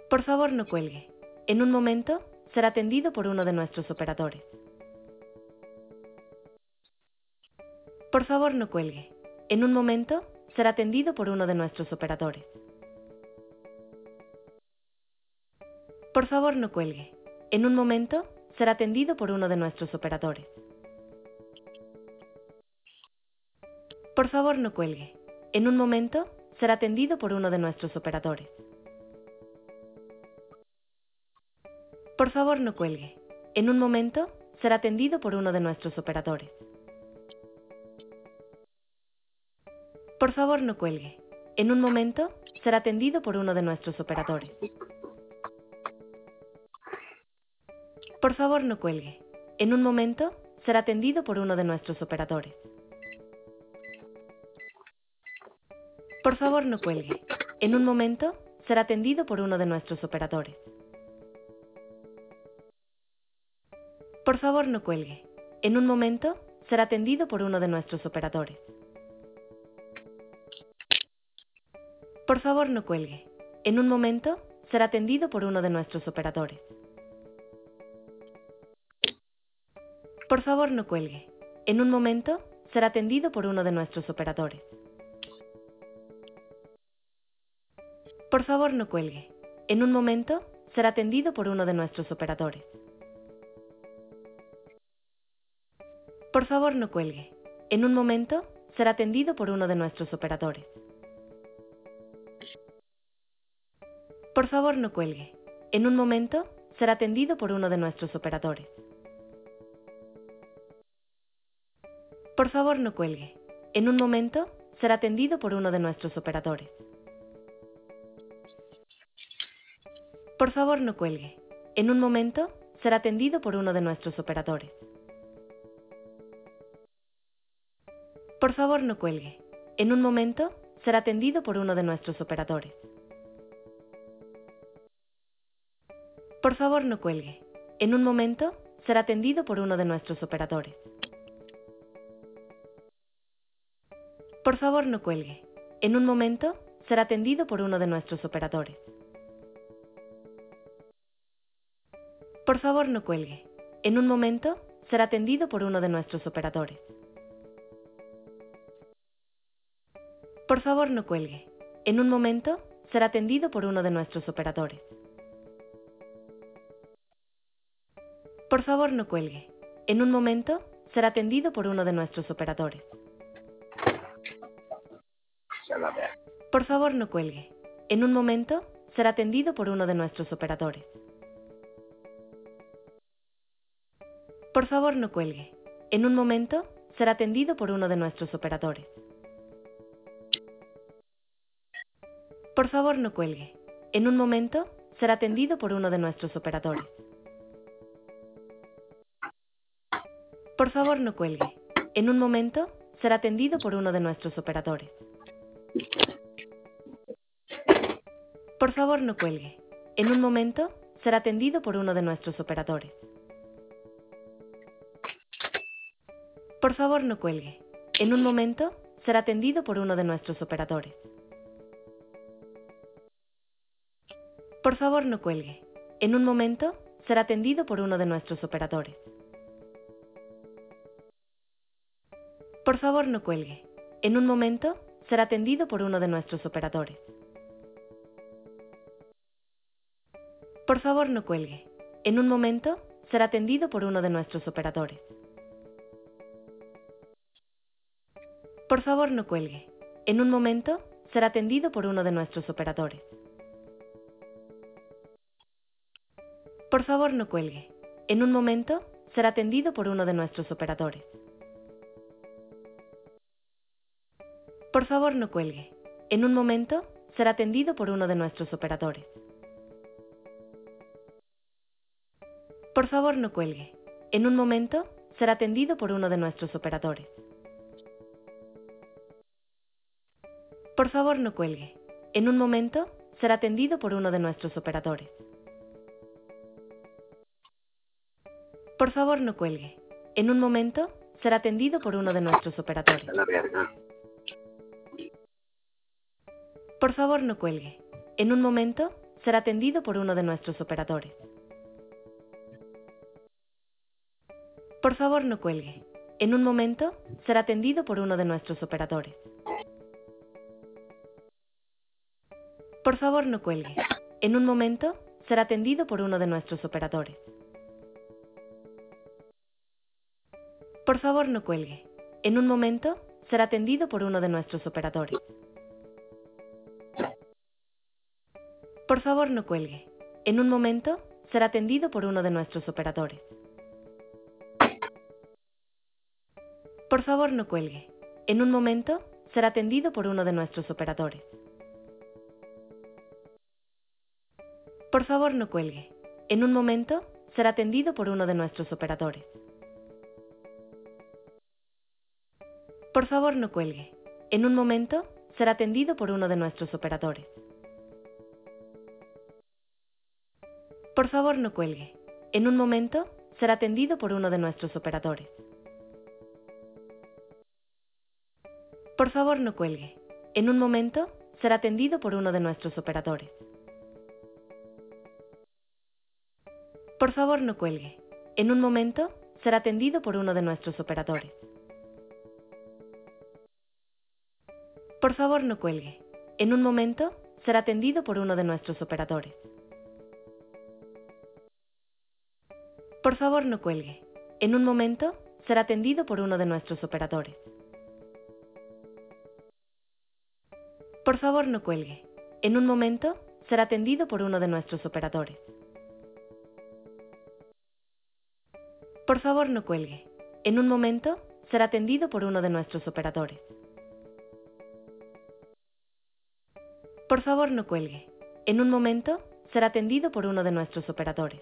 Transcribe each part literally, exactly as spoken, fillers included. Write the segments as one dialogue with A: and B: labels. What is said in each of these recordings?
A: Por favor, no cuelgue. En un momento, será atendido por uno de nuestros operadores. Por favor, no cuelgue. En un momento, será atendido por uno de nuestros operadores. Por favor, no cuelgue. En un momento, será atendido por uno de nuestros operadores. Por favor, no cuelgue. En un momento, será atendido por uno de nuestros operadores. Por favor, no cuelgue. En un momento, será atendido por uno de nuestros operadores. Por favor, no cuelgue. En un momento, será atendido por uno de nuestros operadores. Por favor, no cuelgue. En un momento, será atendido por uno de nuestros operadores. Por favor, no cuelgue. En un momento, será atendido por uno de nuestros operadores. Por favor, no cuelgue. En un momento, será atendido por uno de nuestros operadores. Por favor, no cuelgue. En un momento, será atendido por uno de nuestros operadores. Por favor, no cuelgue. En un momento, será atendido por uno de nuestros operadores. Por favor, no cuelgue. En un momento, será atendido por uno de nuestros operadores. Por favor, no cuelgue. En un momento, será atendido por uno de nuestros operadores. Por favor, no cuelgue. En un momento, será atendido por uno de nuestros operadores. Por favor, no cuelgue. En un momento, será atendido por uno de nuestros operadores. Por favor, no cuelgue. En un momento, será atendido por uno de nuestros operadores. Por favor, no cuelgue. En un momento, será atendido por uno de nuestros operadores. Por favor, no cuelgue. En un momento, será atendido por uno de nuestros operadores. Por favor, no cuelgue. En un momento, será atendido por uno de nuestros operadores. Por favor, no cuelgue. En un momento, será atendido por uno de nuestros operadores. Por favor, no cuelgue. En un momento, será atendido por uno de nuestros operadores. Por favor, no cuelgue. En un momento, será atendido por uno de nuestros operadores. Por favor, no cuelgue. En un momento, será atendido por uno de nuestros operadores. Por favor, no cuelgue. En un momento, será atendido por uno de nuestros operadores. Por favor, no cuelgue. En un momento, será atendido por uno de nuestros operadores. Por favor, no cuelgue. En un momento, será atendido por uno de nuestros operadores. Por favor, no cuelgue. En un momento, será atendido por uno de nuestros operadores. Por favor, no cuelgue. En un momento, será atendido por uno de nuestros operadores. Por favor, no cuelgue. En un momento, será atendido por uno de nuestros operadores. Por favor, no cuelgue. En un momento, será atendido por uno de nuestros operadores. Por favor, no cuelgue. En un momento, será atendido por uno de nuestros operadores. Por favor, no cuelgue. En un momento, será atendido por uno de nuestros operadores. Por favor, no cuelgue. En un momento, será atendido por uno de nuestros operadores. Por favor, no cuelgue. En un momento, será atendido por uno de nuestros operadores. Por favor, no cuelgue. En un momento, será atendido por uno de nuestros operadores. Por favor, no cuelgue. En un momento, será atendido por uno de nuestros operadores. Por favor, no cuelgue. En un momento, será atendido por uno de nuestros operadores.
B: A la verga.
A: Por favor, no cuelgue. En un momento, será atendido por uno de nuestros operadores. Por favor, no cuelgue. En un momento, será atendido por uno de nuestros operadores. Por favor, no cuelgue. En un momento, será atendido por uno de nuestros operadores. Por favor, no cuelgue. En un momento, será atendido por uno de nuestros operadores. Por favor, no cuelgue. En un momento, será atendido por uno de nuestros operadores. Por favor, no cuelgue. En un momento, será atendido por uno de nuestros operadores. Por favor, no cuelgue. En un momento, será atendido por uno de nuestros operadores. Por favor, no cuelgue. En un momento, será atendido por uno de nuestros operadores. Por favor, no cuelgue. En un momento, será atendido por uno de nuestros operadores. Por favor, no cuelgue. En un momento, será atendido por uno de nuestros operadores. Por favor, no cuelgue. En un momento, será atendido por uno de nuestros operadores. Por favor, no cuelgue. En un momento, será atendido por uno de nuestros operadores. Por favor, no cuelgue. En un momento, será atendido por uno de nuestros operadores. Por favor, no cuelgue. En un momento, será atendido por uno de nuestros operadores. Por favor, no cuelgue. En un momento, será atendido por uno de nuestros operadores. Por favor, no cuelgue. En un momento, será atendido por uno de nuestros operadores.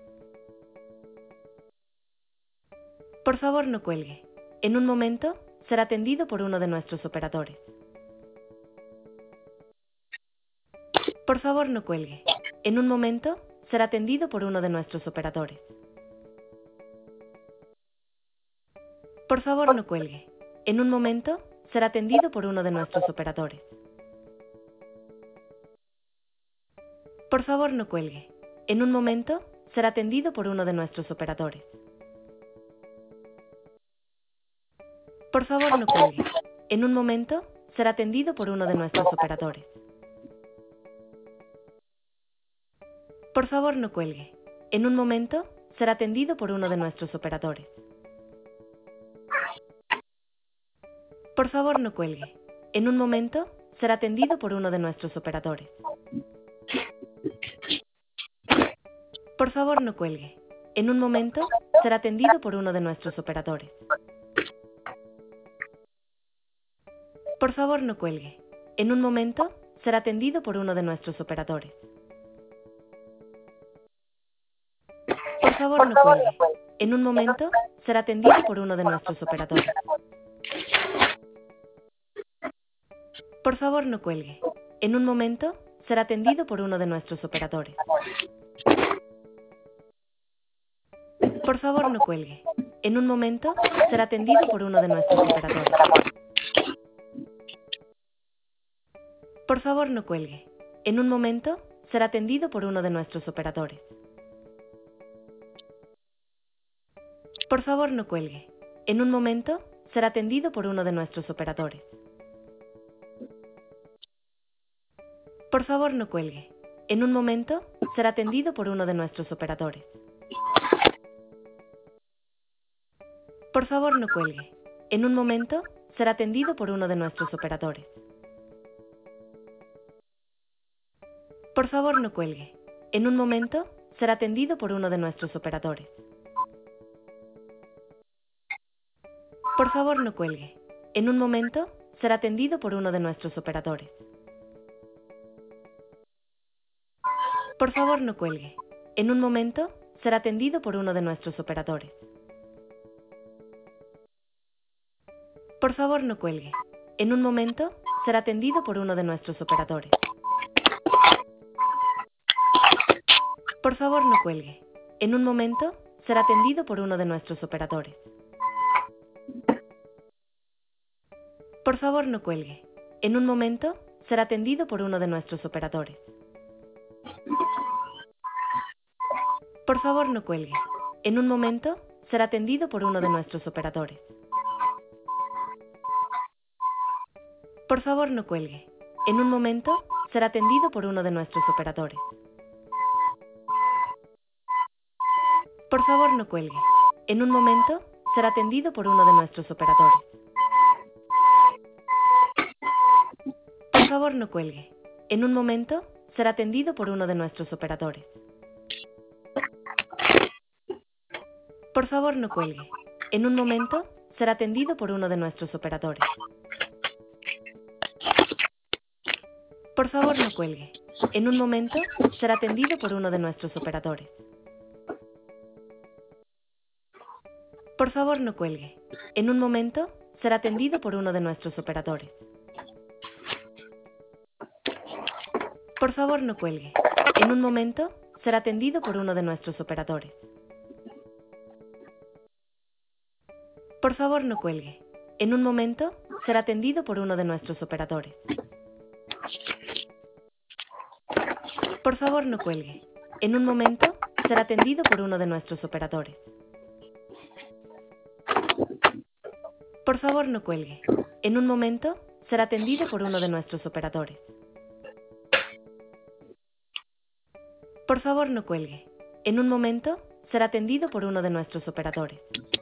A: Por favor, no cuelgue. En un momento, será atendido por uno de nuestros operadores. Por favor, no cuelgue. En un momento, será atendido por uno de nuestros operadores. Por favor, no cuelgue. En un momento, será atendido por uno de nuestros operadores. Por favor, no cuelgue. En un momento, será atendido por uno de nuestros operadores. Por favor, no cuelgue. En un momento, será atendido por uno de nuestros operadores. Por favor, no cuelgue. En un momento, será atendido por uno de nuestros operadores. Por favor, no cuelgue. En un momento, será atendido por uno de nuestros operadores. Por favor, no cuelgue. En un momento, será atendido por uno de nuestros operadores. Por favor, no cuelgue. En un momento, será atendido por uno de nuestros operadores. Por favor, no cuelgue. En un momento, será atendido por uno de nuestros operadores. Por favor, no cuelgue. En un momento, será atendido por uno de nuestros operadores. Por favor, no cuelgue. En un momento, será atendido por uno de nuestros operadores. Por favor, no cuelgue. En un momento, será atendido por uno de nuestros operadores. Por favor, no cuelgue. En un momento, será atendido por uno de nuestros operadores. Por favor, no cuelgue. En un momento, será atendido por uno de nuestros operadores. Por favor, no cuelgue. En un momento, será atendido por uno de nuestros operadores. Por favor, no cuelgue. En un momento, será atendido por uno de nuestros operadores. Por favor, no cuelgue. En un momento, será atendido por uno de nuestros operadores. Por favor, no cuelgue. En un momento, será atendido por uno de nuestros operadores. Por favor, no cuelgue. En un momento, será atendido por uno de nuestros operadores. Por favor, no cuelgue. En un momento, será atendido por uno de nuestros operadores. Por favor, no cuelgue. En un momento, será atendido por uno de nuestros operadores. Por favor, no cuelgue. En un momento, será atendido por uno de nuestros operadores. Por favor, no cuelgue. En un momento, será atendido por uno de nuestros operadores. Por favor, no cuelgue. En un momento, será atendido por uno de nuestros operadores. Por favor, no cuelgue. En un momento, será atendido por uno de nuestros operadores. Por favor, no cuelgue. En un momento, será atendido por uno de nuestros operadores. Por favor, no cuelgue. En un momento, será atendido por uno de nuestros operadores. Por favor, no cuelgue. En un momento, será atendido por uno de nuestros operadores. Por favor, no cuelgue. En un momento, será atendido por uno de nuestros operadores. Por favor, no cuelgue. En un momento, será atendido por uno de nuestros operadores. Por favor, no cuelgue. En un momento, será atendido por uno de nuestros operadores. Por favor, no cuelgue. En un momento, será atendido por uno de nuestros operadores. Por favor, no cuelgue. En un momento, será atendido por uno de nuestros operadores.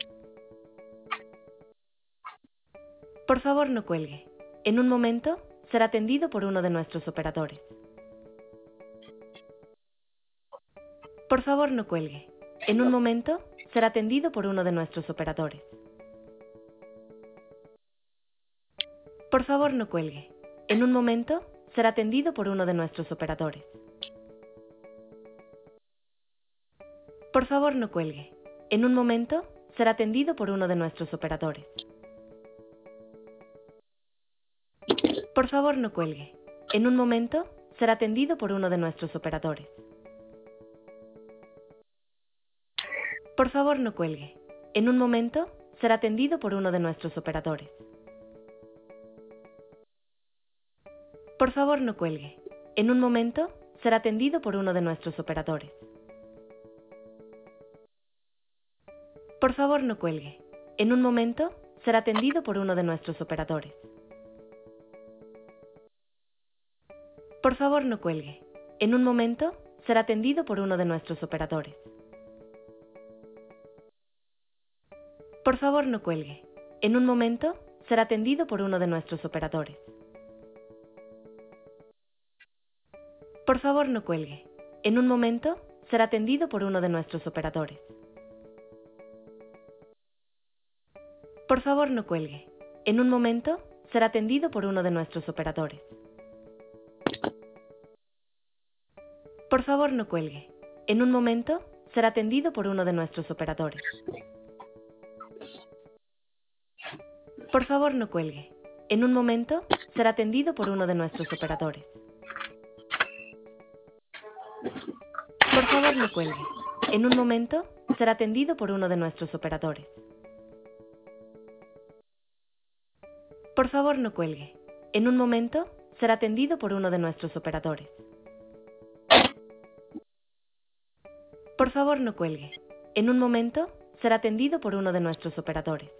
A: Por favor, no cuelgue. En un momento, será atendido por uno de nuestros operadores. Por favor, no cuelgue. En un momento, será atendido por uno de nuestros operadores. Por favor, no cuelgue. En un momento, será atendido por uno de nuestros operadores. Por favor, no cuelgue. En un momento, será atendido por uno de nuestros operadores. Por favor, no cuelgue. En un momento, será atendido por uno de nuestros operadores. Por favor, no cuelgue. En un momento, será atendido por uno de nuestros operadores. Por favor, no cuelgue. En un momento, será atendido por uno de nuestros operadores. Por favor, no cuelgue. En un momento, será atendido por uno de nuestros operadores. Por favor, no cuelgue. En un momento, será atendido por uno de nuestros operadores. Por favor, no cuelgue. En un momento, será atendido por uno de nuestros operadores. Por favor, no cuelgue. En un momento, será atendido por uno de nuestros operadores. Por favor, no cuelgue. En un momento, será atendido por uno de nuestros operadores. Por favor, no cuelgue. En un momento, será atendido por uno de nuestros operadores. Por favor, no cuelgue. En un momento, será atendido por uno de nuestros operadores. Por favor, no cuelgue. En un momento, será atendido por uno de nuestros operadores. Por favor, no cuelgue. En un momento, será atendido por uno de nuestros operadores. Por favor, no cuelgue. En un momento, será atendido por uno de nuestros operadores.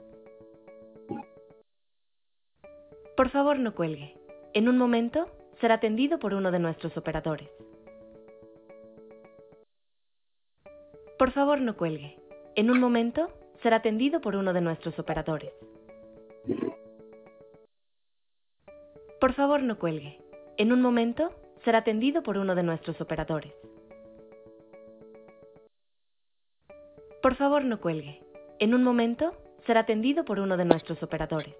A: Por favor, no cuelgue. En un momento, será atendido por uno de nuestros operadores. Por favor, no cuelgue. En un momento, será atendido por uno de nuestros operadores. Por favor, no cuelgue. En un momento, será atendido por uno de nuestros operadores. Por favor, no cuelgue. En un momento, será atendido por uno de nuestros operadores.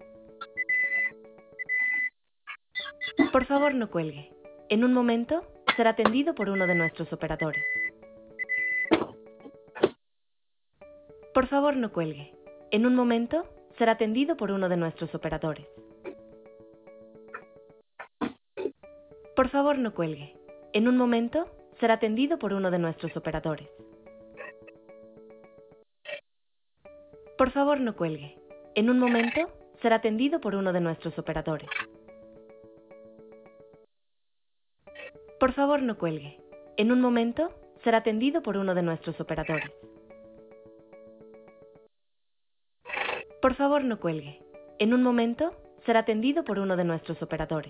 A: Por favor, no cuelgue. En un momento, será atendido por uno de nuestros operadores. Por favor, no cuelgue. En un momento, será atendido por uno de nuestros operadores. Por favor, no cuelgue. En un momento, será atendido por uno de nuestros operadores. Por favor, no cuelgue. En un momento, será atendido por uno de nuestros operadores. Por favor, no cuelgue. En un momento, será atendido por uno de nuestros operadores. Por favor, no cuelgue. En un momento, será atendido por uno de nuestros operadores.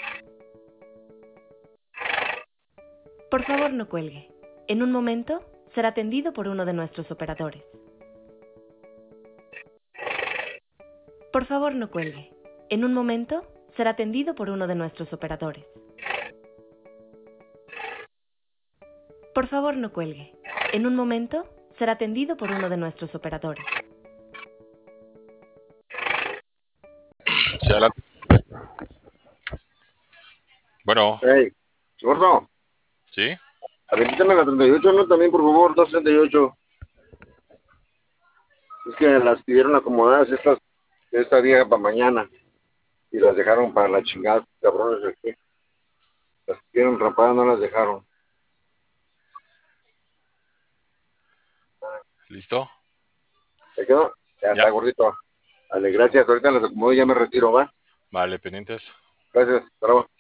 A: Por favor, no cuelgue. En un momento, será atendido por uno de nuestros operadores. Por favor, no cuelgue. En un momento, será atendido por uno de nuestros operadores. Por favor, no cuelgue. En un momento, será atendido por uno de nuestros operadores.
B: Sí, adelante. Bueno,
C: Hey, gordo,
B: ¿sí?
C: aviéntame la treinta y ocho, ¿no? También, por favor, dos treinta y ocho. Es que las pidieron acomodadas estas, esta vieja para mañana. Y las dejaron para la chingada, cabrones de aquí. Las pidieron rapadas, no las dejaron.
B: ¿Listo?
C: ¿Se quedó? Ya
B: Ya.
C: está, gordito. Dale, gracias. Ahorita las acomodo y ya me retiro, ¿va?
B: Vale, pendientes.
C: Gracias. Hasta luego.